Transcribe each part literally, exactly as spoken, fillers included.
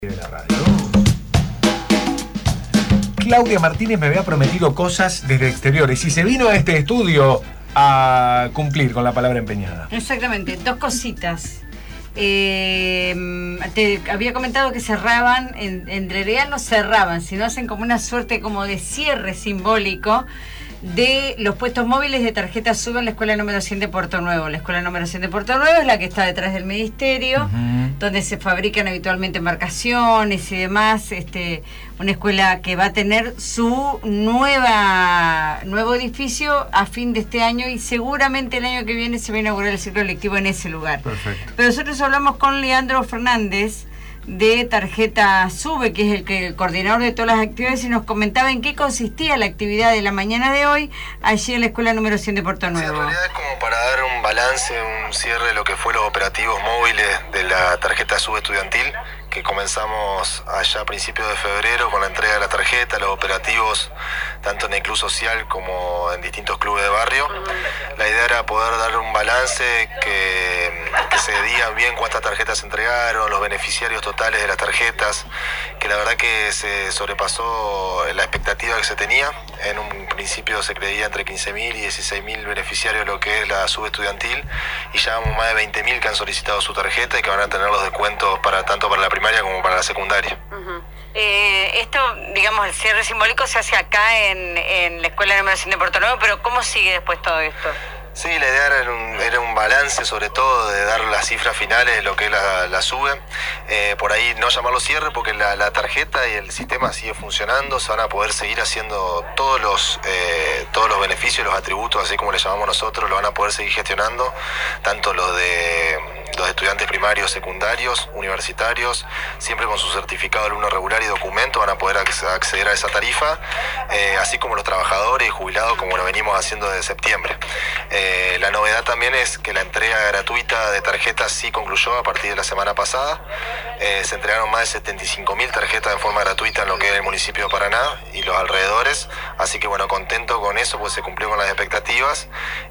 De la radio. Claudia Martínez me había prometido cosas desde exteriores y se vino a este estudio a cumplir con la palabra empeñada. Exactamente, dos cositas. Eh, te había comentado que cerraban, en, en realidad no cerraban, sino hacen como una suerte como de cierre simbólico de los puestos móviles de tarjeta SUBE en la escuela número cien de Puerto Nuevo. La escuela número cien de Puerto Nuevo es la que está detrás del ministerio, uh-huh. donde se fabrican habitualmente embarcaciones y demás. Este, una escuela que va a tener su nueva nuevo edificio a fin de este año y seguramente el año que viene se va a inaugurar el ciclo lectivo en ese lugar. Perfecto. Pero nosotros hablamos con Leandro Fernández de tarjeta SUBE, que es el, que, el coordinador de todas las actividades, y nos comentaba en qué consistía la actividad de la mañana de hoy allí en la escuela número cien de Puerto Nuevo. Sí, en realidad es como para dar un balance, un cierre de lo que fue los operativos móviles de la tarjeta SUBE estudiantil, que comenzamos allá a principios de febrero con la entrega de la tarjeta, los operativos tanto en el club social como en distintos clubes de barrio. La idea era poder dar un balance, que, que se diga bien cuántas tarjetas se entregaron, los beneficiarios totales de las tarjetas, que la verdad que se sobrepasó la expectativa que se tenía. En un principio se creía entre quince mil y dieciséis mil beneficiarios lo que es la SUBE estudiantil, y ya vamos más de veinte mil que han solicitado su tarjeta y que van a tener los descuentos para tanto para la primaria como para la secundaria. Uh-huh. Eh, esto, digamos, el cierre simbólico se hace acá en, en la escuela número cien de Puerto Nuevo, pero ¿cómo sigue después todo esto? Sí, la idea era un, era un balance, sobre todo, de dar las cifras finales de lo que es la, la SUBE. Eh, por ahí no llamarlo cierre, porque la, la tarjeta y el sistema sigue funcionando, se van a poder seguir haciendo todos los, eh, todos los beneficios, los atributos, así como le llamamos nosotros, lo van a poder seguir gestionando, tanto los de los estudiantes primarios, secundarios, universitarios, siempre con su certificado de alumno regular y documento van a poder acceder a esa tarifa, eh, así como los trabajadores y jubilados, como lo venimos haciendo desde septiembre. Eh, la novedad también es que la entrega gratuita de tarjetas sí concluyó a partir de la semana pasada. Eh, se entregaron más de setenta y cinco mil tarjetas de forma gratuita en lo que es el municipio de Paraná y los alrededores, así que bueno, contento con eso, pues se cumplió con las expectativas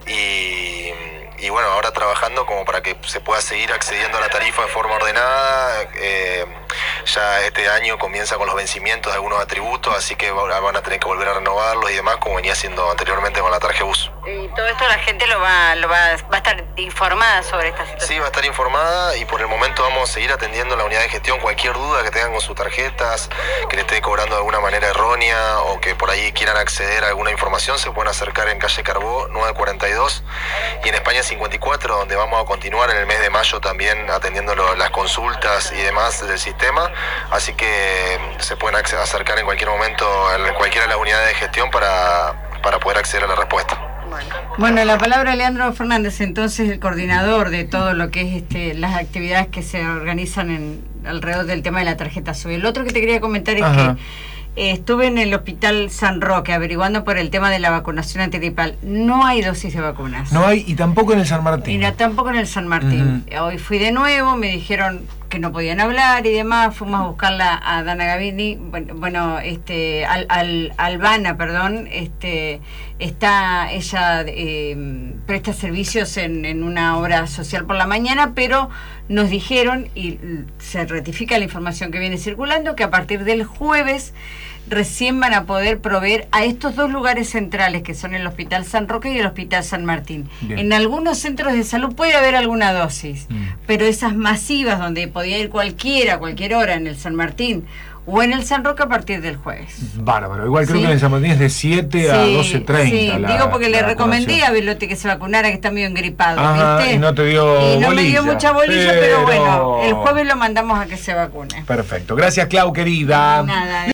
y... Y bueno, ahora trabajando como para que se pueda seguir accediendo a la tarifa de forma ordenada. Eh, ya este año comienza con los vencimientos de algunos atributos, así que van a tener que volver a renovarlos y demás, como venía haciendo anteriormente con la Tarjebus. Y todo esto la gente lo va, lo va, va a estar informada sobre esta situación. Sí, va a estar informada, y por el momento vamos a seguir atendiendo la unidad de gestión. Cualquier duda que tengan con sus tarjetas, que le esté cobrando de alguna manera errónea o que por ahí quieran acceder a alguna información, se pueden acercar en calle Carbó nueve cuarenta y dos y en España cincuenta y cuatro, donde vamos a continuar en el mes de mayo también atendiendo lo, las consultas y demás del sistema, así que se pueden acercar en cualquier momento en cualquiera de las unidades de gestión para, para poder acceder a la respuesta. Bueno, la palabra de Leandro Fernández, entonces el coordinador de todo lo que es este, las actividades que se organizan en, alrededor del tema de la tarjeta SUBE. El otro que te quería comentar es Ajá. que Eh, estuve en el hospital San Roque averiguando por el tema de la vacunación antigripal. No hay dosis de vacunas. No hay, y tampoco en el San Martín. Y no, tampoco en el San Martín. Uh-huh. Hoy fui de nuevo, me dijeron que no podían hablar y demás. Fuimos a buscarla a Dana Gavini. Bueno, bueno este, al, al, Albana, perdón. Este, está, ella eh, presta servicios en, en una obra social por la mañana, pero nos dijeron, y se ratifica la información que viene circulando, que a partir del jueves recién van a poder proveer a estos dos lugares centrales, que son el Hospital San Roque y el Hospital San Martín. Bien. En algunos centros de salud puede haber alguna dosis, mm. pero esas masivas donde podía ir cualquiera, a cualquier hora, en el San Martín o en el San Roque, a partir del jueves. Bárbaro. Igual creo ¿Sí? que en el San Martín es de siete sí, a doce treinta. Sí, la, digo porque le recomendé a Belotti que se vacunara, que está medio engripado. Ajá, ¿viste? Y no te dio Y no bolilla, me dio mucha bolilla, pero... pero bueno, el jueves lo mandamos a que se vacune. Perfecto. Gracias, Clau, querida. Nada.